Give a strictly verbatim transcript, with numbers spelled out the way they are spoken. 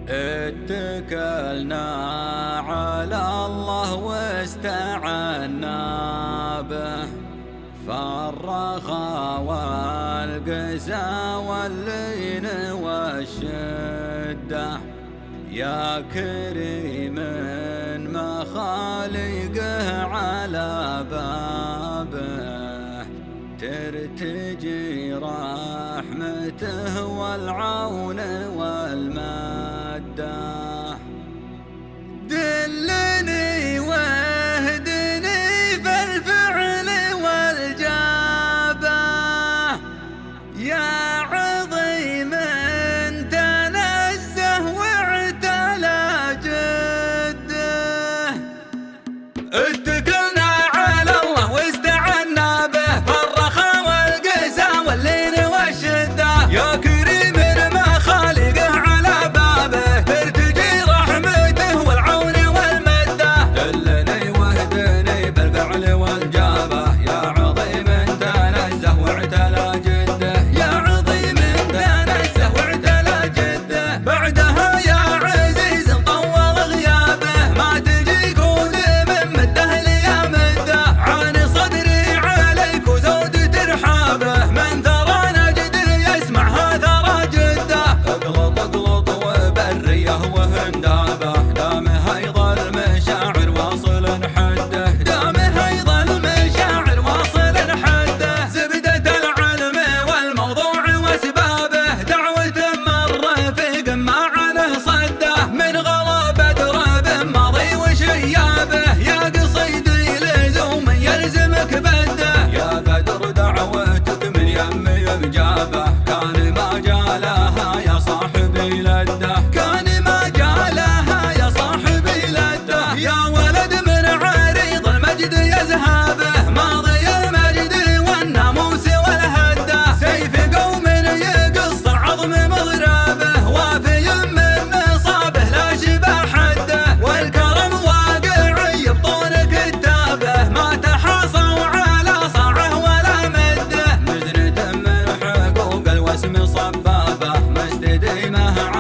اتكلنا على الله واستعنا به، فالرخاء والقسى واللين والشدة، يا كريم مخالقه على بابه ترتجي رحمته والعون والمدة. دلني واهدني في الفعل والجابة، يا عظيم تنزه واعتلى جده. اتكلنا على الله واستعنا به، فالرخاء والقسى واللين والشدة، يا كريم ما خالقه على بابه ترتجي رحمته والعون والمدة. دلني واهدني بالفعل والجابة، يا عظيم تنزه واعتلى جده، يا عظيم تنزه واعتلى جده. بعدها يا عزيز طول غيابه، ما تجي كون من مده ليا مده، عاني صدري عليك وزود ترحابه، من ثرى نجد يسمعها ثرى جده. اقلط اقلط وبريه وهندابه، دامها يظل مشاعر واصل حده، دامها يظل مشاعر واصل حده. زبدة العلم والموضوع واسبابه، دعوة مر في ما عنه صده، من غلبة درب ماضي وشيابه، يا قصيدي لزوم يلزمك بده، يا بدر دعوتك من يمي بجابه، كان ما جالها يا صاحبي لده، كان ما جالها يا صاحبي لده. يا ولد من عريض المجد يذهبه، ماضي المجد والناموس والهده، سيف قوم يقص العظم مضربه، وافي من نصابه لا شبه حده، والكرم واقع يبطون كتابه، ما تحاصوا على صاعه ولا مده، مزنة من حقوق الوسم صبابه، مستديمه